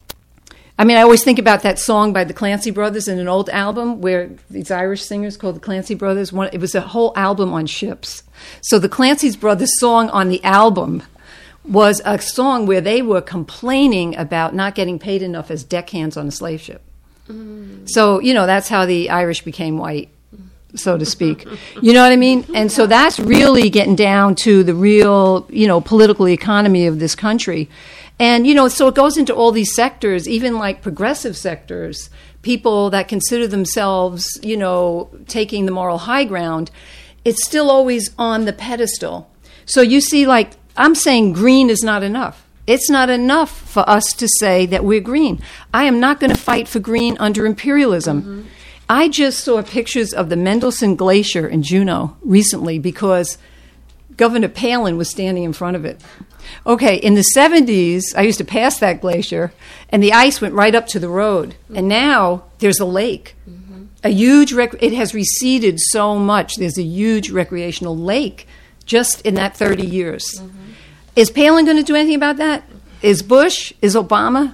I mean, I always think about that song by the Clancy Brothers in an old album where these Irish singers called the Clancy Brothers, one, it was a whole album on ships. So the Clancy Brothers song on the album was a song where they were complaining about not getting paid enough as deckhands on a slave ship. Mm. So, you know, that's how the Irish became white, so to speak. You know what I mean? And so that's really getting down to the real, you know, political economy of this country. And, you know, so it goes into all these sectors, even like progressive sectors, people that consider themselves, you know, taking the moral high ground. It's still always on the pedestal. So you see, like, I'm saying green is not enough. It's not enough for us to say that we're green. I am not going to fight for green under imperialism. Mm-hmm. I just saw pictures of the Mendelssohn Glacier in Juneau recently because Governor Palin was standing in front of it. Okay, in the seventies, I used to pass that glacier, and the ice went right up to the road. Mm-hmm. And now there's a lake. Mm-hmm. A huge, rec- it has receded so much. There's a huge recreational lake just in that thirty years. Mm-hmm. Is Palin going to do anything about that? Is Bush? Is Obama?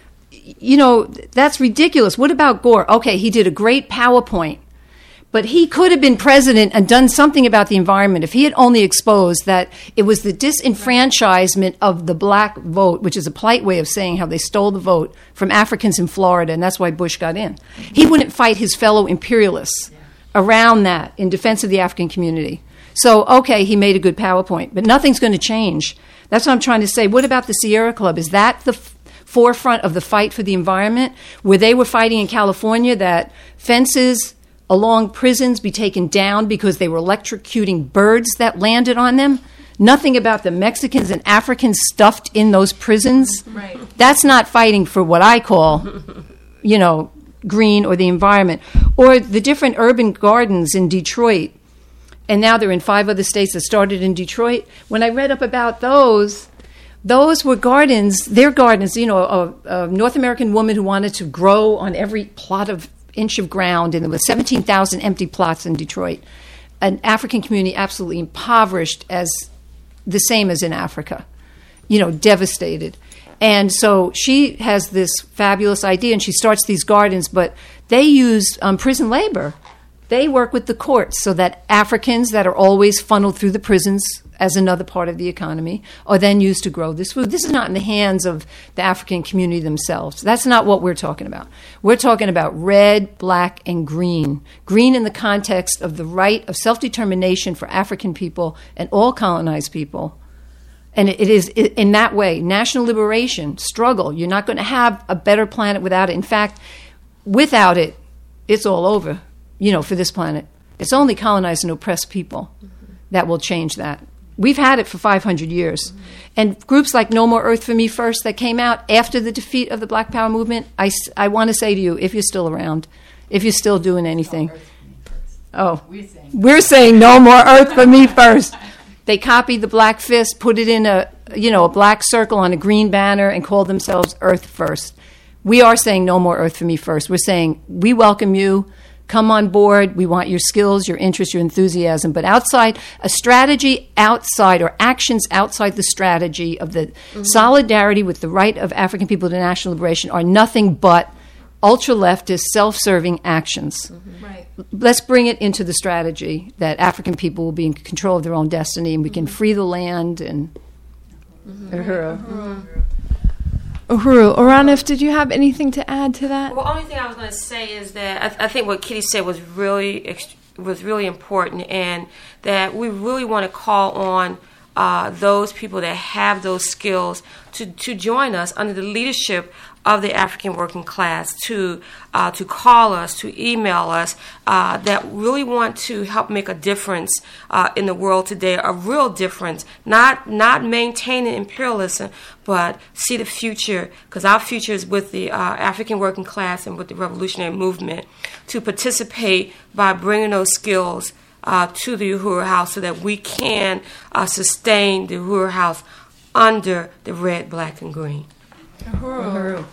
You know, that's ridiculous. What about Gore? Okay, he did a great PowerPoint. But he could have been president and done something about the environment if he had only exposed that it was the disenfranchisement of the black vote, which is a polite way of saying how they stole the vote from Africans in Florida, and that's why Bush got in. He wouldn't fight his fellow imperialists around that in defense of the African community. So, okay, he made a good PowerPoint, but nothing's going to change. That's what I'm trying to say. What about the Sierra Club? Is that the f- forefront of the fight for the environment, where they were fighting in California that fences along prisons be taken down because they were electrocuting birds that landed on them? Nothing about the Mexicans and Africans stuffed in those prisons. Right. That's not fighting for what I call, you know, green or the environment. Or the different urban gardens in Detroit, and now they're in five other states that started in Detroit. When I read up about those, those were gardens, their gardens, you know, a, a North American woman who wanted to grow on every plot of inch of ground, and there was seventeen thousand empty plots in Detroit. An African community absolutely impoverished, as the same as in Africa, you know, devastated. And so she has this fabulous idea, and she starts these gardens, but they use um, prison labor. They work with the courts so that Africans that are always funneled through the prisons as another part of the economy are then used to grow this food. This is not in the hands of the African community themselves. That's not what we're talking about. We're talking about red, black, and green. Green in the context of the right of self-determination for African people and all colonized people. And it is in that way, national liberation, struggle. You're not going to have a better planet without it. In fact, without it, it's all over, you know, for this planet. It's only colonized and oppressed people mm-hmm. that will change that. We've had it for five hundred years. Mm-hmm. And groups like No More Earth for Me First that came out after the defeat of the Black Power movement, I, I want to say to you, if you're still around, if you're still doing anything. Oh, we're saying. we're saying No More Earth for Me First. They copied the Black Fist, put it in a, you know, a black circle on a green banner and called themselves Earth First. We are saying No More Earth for Me First. We're saying we welcome you. Come on board. We want your skills, your interest, your enthusiasm. But outside, a strategy outside or actions outside the strategy of the mm-hmm. solidarity with the right of African people to national liberation are nothing but ultra-leftist, self-serving actions. Mm-hmm. Right. Let's bring it into the strategy that African people will be in control of their own destiny and we can mm-hmm. free the land and mm-hmm. Uhuru. Mm-hmm. Uhuru. Oranif, did you have anything to add to that? Well, the only thing I was going to say is that I, th- I think what Kitty said was really ex- was really important, and that we really want to call on uh, those people that have those skills to, to join us under the leadership of the African working class, to uh, to call us, to email us, uh, that really want to help make a difference uh, in the world today, a real difference, not not maintaining imperialism, but see the future, because our future is with the uh, African working class and with the revolutionary movement, to participate by bringing those skills uh, to the Uhuru House so that we can uh, sustain the Uhuru House under the red, black, and green. Uhuru.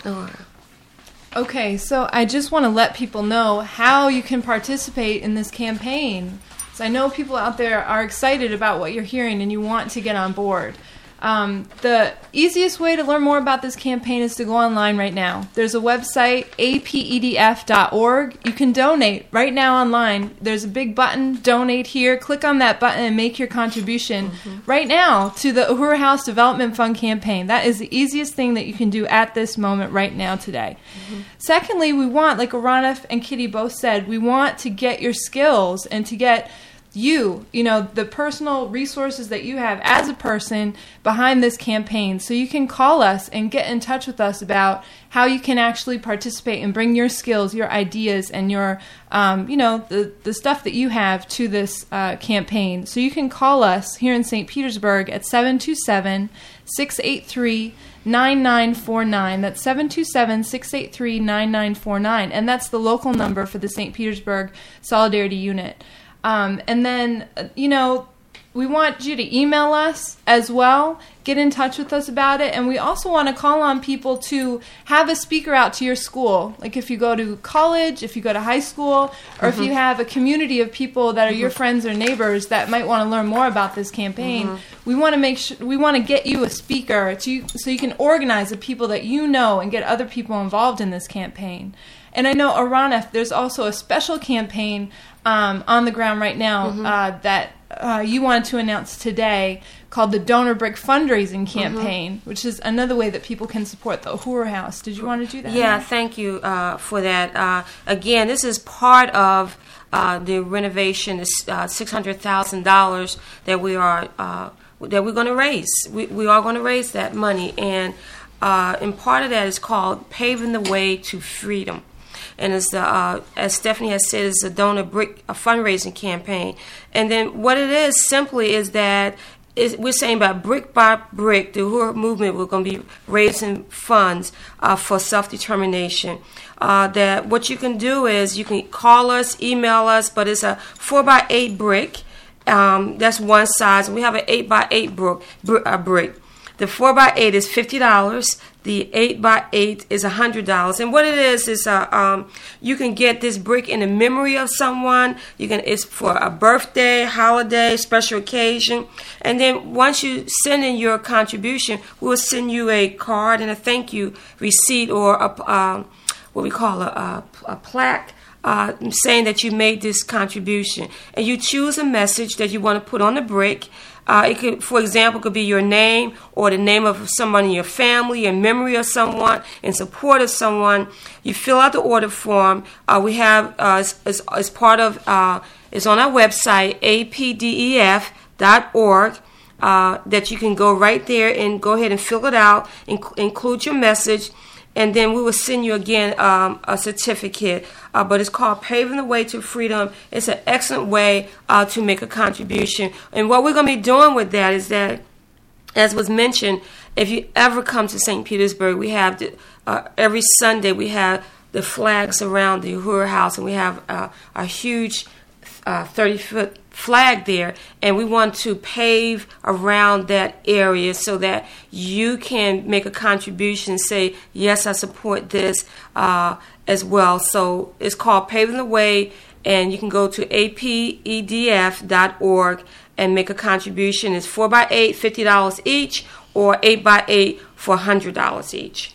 Okay, so I just want to let people know how you can participate in this campaign. So I know people out there are excited about what you're hearing and you want to get on board. Um, the easiest way to learn more about this campaign is to go online right now. There's a website, A P E D F dot org. You can donate right now online. There's a big button, donate here. Click on that button and make your contribution mm-hmm. right now to the Uhuru House Development Fund campaign. That is the easiest thing that you can do at this moment right now today. Mm-hmm. Secondly, we want, like Aranif and Kitty both said, we want to get your skills and to get you, you know, the personal resources that you have as a person behind this campaign. So you can call us and get in touch with us about how you can actually participate and bring your skills, your ideas, and your, um, you know, the, the stuff that you have to this uh, campaign. So you can call us here in Saint Petersburg at seven two seven, six eight three, nine nine four nine. That's seven two seven, six eight three, nine nine four nine. And that's the local number for the Saint Petersburg Solidarity Unit. Um, and then, you know, we want you to email us as well, get in touch with us about it, and we also want to call on people to have a speaker out to your school. Like if you go to college, if you go to high school, or mm-hmm. if you have a community of people that are mm-hmm. your friends or neighbors that might want to learn more about this campaign, mm-hmm. we want to make sure we want to get you a speaker to, so you can organize the people that you know and get other people involved in this campaign. And I know, Aranif, there's also a special campaign um, on the ground right now mm-hmm. uh, that uh, you wanted to announce today called the Donor Brick Fundraising Campaign, mm-hmm. which is another way that people can support the Uhuru House. Did you want to do that? Yeah, thank you uh, for that. Uh, again, this is part of uh, the renovation, this uh, six hundred thousand dollars that we are uh, that we're going to raise. We, we are going to raise that money, and uh, and part of that is called Paving the Way to Freedom. And as, the, uh, as Stephanie has said, it's a donor brick a fundraising campaign. And then what it is simply is that is, we're saying by brick by brick, the Uhuru movement, we're going to be raising funds uh, for self-determination. Uh, that what you can do is you can call us, email us, but it's a four by eight brick. Um, that's one size. We have an eight by eight brick. Uh, brick. The four by eight is fifty dollars. The eight by eight is one hundred dollars. And what it is, is uh, um, you can get this brick in the memory of someone. You can It's for a birthday, holiday, special occasion. And then once you send in your contribution, we'll send you a card and a thank you receipt, or a, uh, what we call a, a, a plaque. Uh, saying that you made this contribution. And you choose a message that you want to put on the brick. Uh, it could, for example, could be your name or the name of someone in your family, in memory of someone, in support of someone. You fill out the order form. Uh, we have, uh, as, as part of, uh, it's on our website, A P D E F dot org, uh, that you can go right there and go ahead and fill it out, inc- include your message, and then we will send you again um, a certificate. Uh, but it's called Paving the Way to Freedom. It's an excellent way uh, to make a contribution. And what we're going to be doing with that is that, as was mentioned, if you ever come to Saint Petersburg, we have the, uh, every Sunday we have the flags around the Uhuru House, and we have uh, a huge uh, thirty-foot flag there, and we want to pave around that area so that you can make a contribution and say, yes, I support this uh, as well. So it's called Paving the Way, and you can go to A P E D F dot org and make a contribution. It's four by eight, fifty dollars each, or eight by eight for one hundred dollars each.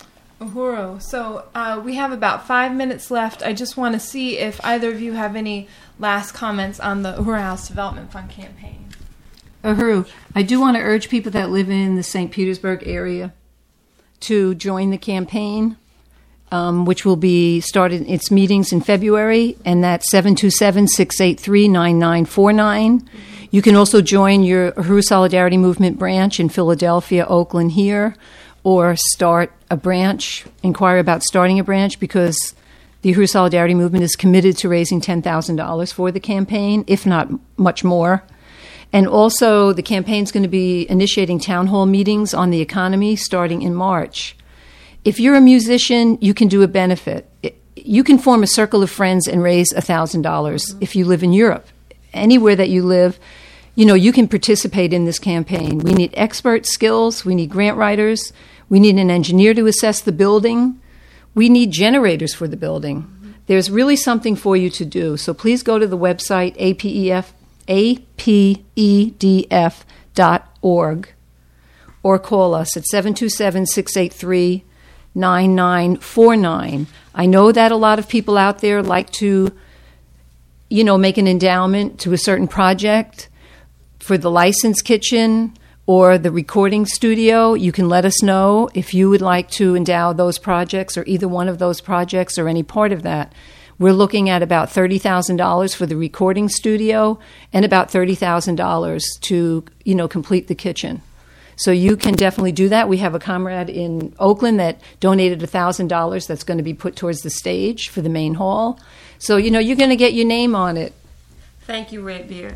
Uhuru. So uh, we have about five minutes left. I just want to see if either of you have any last comments on the Uhuru House Development Fund campaign. Uhuru, I do want to urge people that live in the Saint Petersburg area to join the campaign. um, which will be started its meetings in February, and that's seven two seven, six eight three, nine nine four nine. You can also join your Uhuru Solidarity Movement branch in Philadelphia, Oakland here, or start a branch, inquire about starting a branch, because the Uhuru Solidarity Movement is committed to raising ten thousand dollars for the campaign, if not much more. And also, the campaign's going to be initiating town hall meetings on the economy starting in March. If you're a musician, you can do a benefit. You can form a circle of friends and raise one thousand dollars if you live in Europe. Anywhere that you live, you know, you can participate in this campaign. We need expert skills. We need grant writers. We need an engineer to assess the building. We need generators for the building. There's really something for you to do. So please go to the website, A P E F, A P E D F dot org, or call us at seven two seven, six eight three, nine nine four nine. I know that a lot of people out there like to, you know, make an endowment to a certain project. For the licensed kitchen or the recording studio, you can let us know if you would like to endow those projects, or either one of those projects or any part of that. We're looking at about thirty thousand dollars for the recording studio and about thirty thousand dollars to, you know, complete the kitchen. So you can definitely do that. We have a comrade in Oakland that donated one thousand dollars that's going to be put towards the stage for the main hall. So, you know, you're going to get your name on it. Thank you, Redbeard.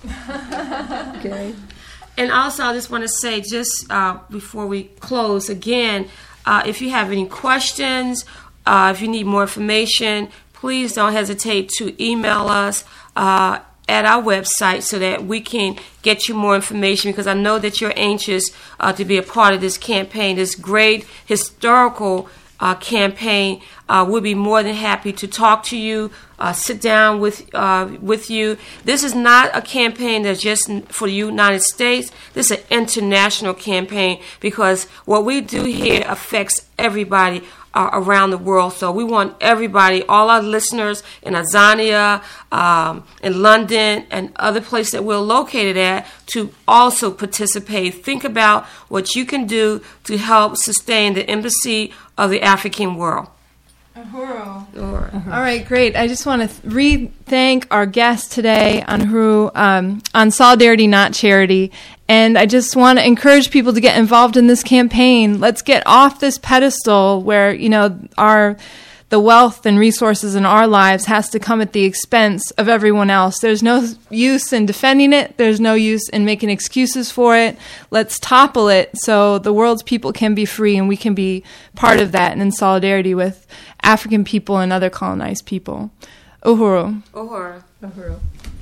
Okay. And also, I just want to say, just uh, before we close, again, uh, if you have any questions, uh, if you need more information, please don't hesitate to email us uh, at our website so that we can get you more information, because I know that you're anxious uh, to be a part of this campaign, this great historical uh, campaign. Uh, we'll be more than happy to talk to you, uh, sit down with uh, with you. This is not a campaign that's just for the United States. This is an international campaign, because what we do here affects everybody uh, around the world. So we want everybody, all our listeners in Azania, um, in London, and other places that we're located at, to also participate. Think about what you can do to help sustain the Embassy of the African World. Uhuru. Uhuru. All right, great. I just want to th- re-thank our guest today on Uhuru, um, on Solidarity Not Charity. And I just want to encourage people to get involved in this campaign. Let's get off this pedestal where, you know, our the wealth and resources in our lives has to come at the expense of everyone else. There's no use in defending it. There's no use in making excuses for it. Let's topple it so the world's people can be free, and we can be part of that and in solidarity with African people and other colonized people. Uhuru. Uhuru. Uhuru.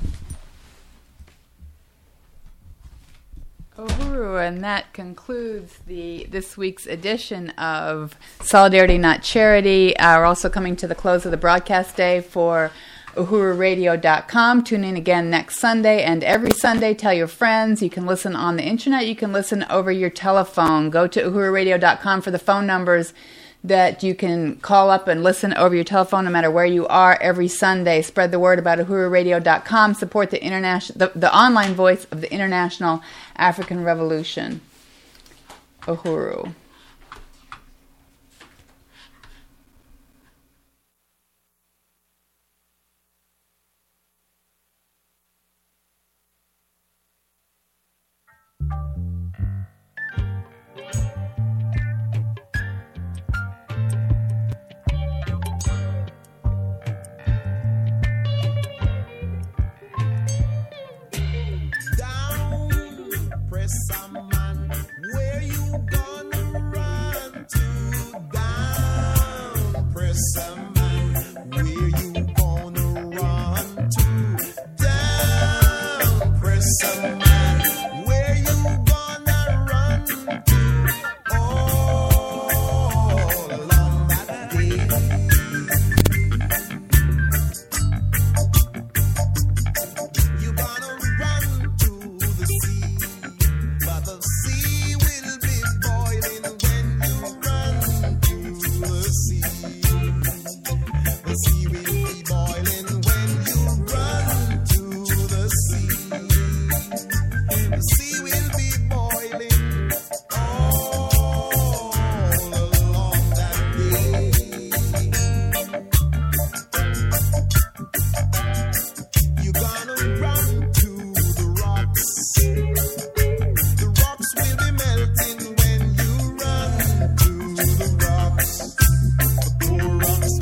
Uhuru, and that concludes the this week's edition of Solidarity Not Charity. Uh, we're also coming to the close of the broadcast day for uhuru radio dot com. Tune in again next Sunday, and every Sunday tell your friends. You can listen on the internet. You can listen over your telephone. Go to uhuru radio dot com for the phone numbers that you can call up and listen over your telephone no matter where you are every Sunday. Spread the word about uhuru radio dot com. Support the international, the, the online voice of the International African Revolution. Uhuru.